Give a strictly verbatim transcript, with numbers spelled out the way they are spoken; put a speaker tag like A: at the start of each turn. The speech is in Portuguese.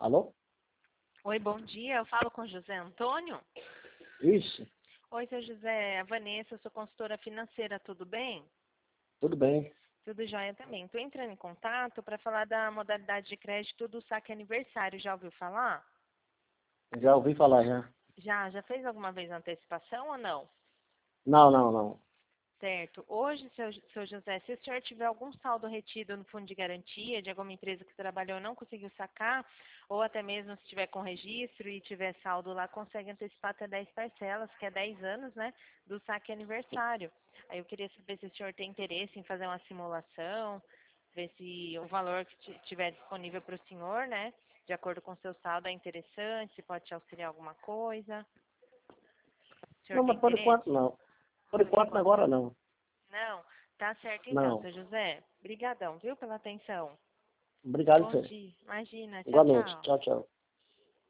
A: Alô?
B: Oi, bom dia. Eu falo com José Antônio.
A: Isso,
B: Oi, seu José. A Vanessa, eu sou consultora financeira, tudo bem?
A: tudo bem.
B: Tudo jóia também. Estou entrando em contato para falar da modalidade de crédito do saque aniversário. Já ouviu falar?
A: Já ouvi falar já.
B: Já? Já fez alguma vez antecipação ou não?
A: Não, não, não.
B: Certo. Hoje, seu, seu José, se o senhor tiver algum saldo retido no fundo de garantia de alguma empresa que trabalhou e não conseguiu sacar, ou até mesmo se tiver com registro e tiver saldo lá, consegue antecipar até dez parcelas, que é dez anos, né, do saque aniversário. Aí eu queria saber se o senhor tem interesse em fazer uma simulação, ver se o valor que ti- tiver disponível para o senhor, né, de acordo com o seu saldo, é interessante, se pode te auxiliar alguma coisa. O senhor
A: Não,
B: tem
A: mas por
B: interesse?
A: enquanto não. Por
B: Por
A: enquanto
B: enquanto,
A: agora não.
B: não, tá certo então,
A: Não.
B: seu José. Obrigadão, viu, pela atenção.
A: Obrigado,
B: Bom
A: senhor.
B: dia. Imagina. Tchau,
A: Igualmente.
B: tchau.
A: Tchau, tchau.